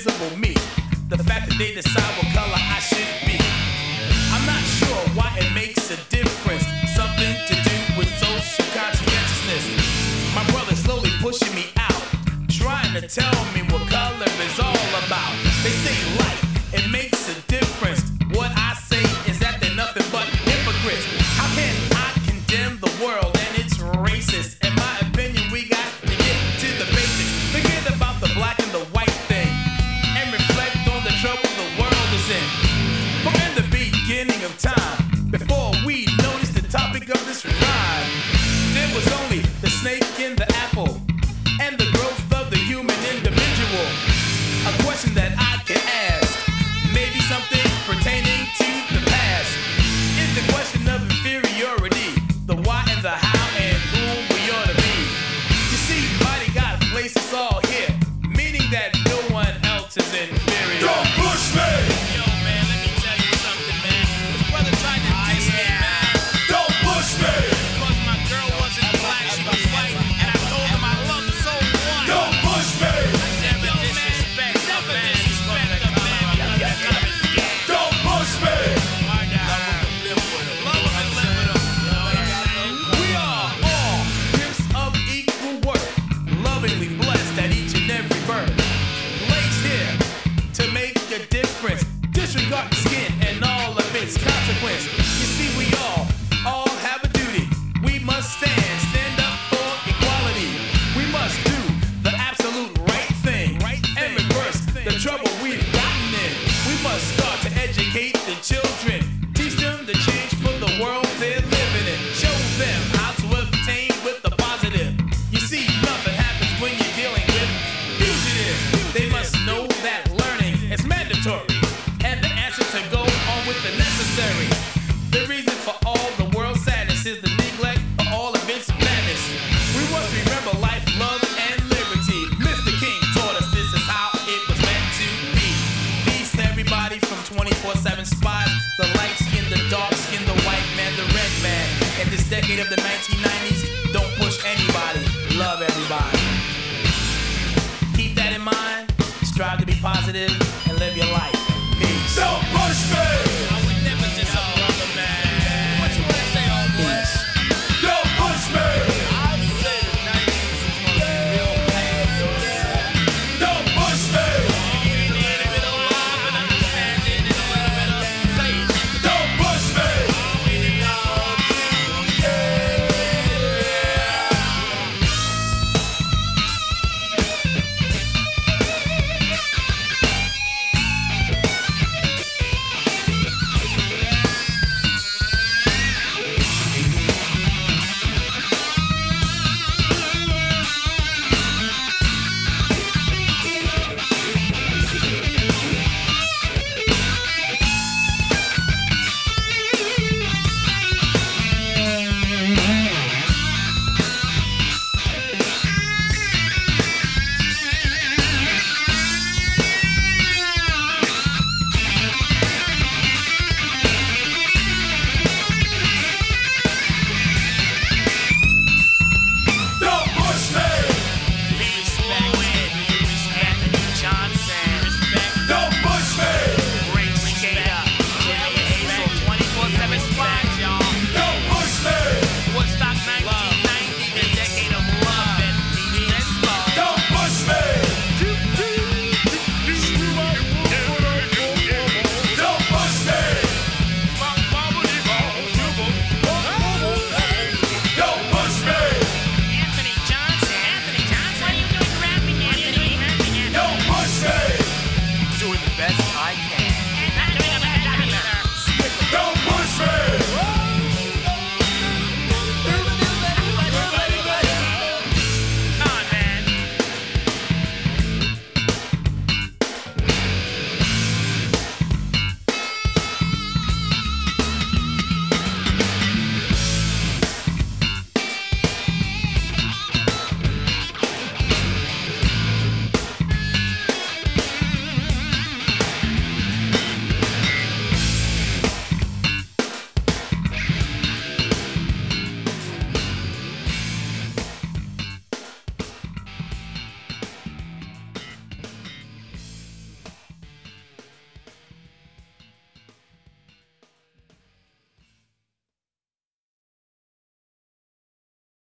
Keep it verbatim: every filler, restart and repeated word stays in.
invisible me. The fact that they decide what color I should be. I'm not sure why it makes a difference. Something to do with social conscientiousness. My brother's slowly pushing me out, trying to tell me what color is all about. They say light, it makes a difference. What I say is that they're nothing but hypocrites. How can I condemn the world and it's racist? In my opinion, we got to get to the basics. Forget about the black and the white thing and reflect on the trouble the world is in. But in the beginning of time, before we noticed the topic of this rhyme, there was only the snake in the apple and the growth of the human individual. A question that I can ask, maybe something pertaining to the past, is the question of inferiority, the why and the how and who we ought to be. You see, mighty God placed us all here, meaning that no one else is inferior. Don't push me! Yo, man, let me tell you something, man. This brother tried to diss me, man. Don't push me! Because my girl wasn't black, she was white, and I told him I loved her so much. Don't push me! Never disrespect her, man. Respect her, man, because that's how it's get. Don't push me! My God. Love her and live with her. We are all gifts of equal worth, lovingly blessed at each and every birth. Placed here to make a difference. Disregard the skin and all of its consequence. You see, we all, all have a duty. We must stand, stand up for equality. We must do the absolute right thing, right and reverse the trouble we've gotten in. We must start to educate the children, teach them the change for the world they're living in. Show them how to obtain with the positive. You see, nothing happens when you're dealing with fugitives. They must know that learning is mandatory, and the answer to go on with the necessary. The reason for all the world's sadness is the neglect of all of its madness. We must remember life, love, and liberty. Mister King taught us this is how it was meant to be. Peace to everybody from twenty-four seven spies, the light skin, the dark skin, the white man, the red man. In this decade of the nineteen nineties, don't push anybody, love everybody. Keep that in mind, strive to be positive.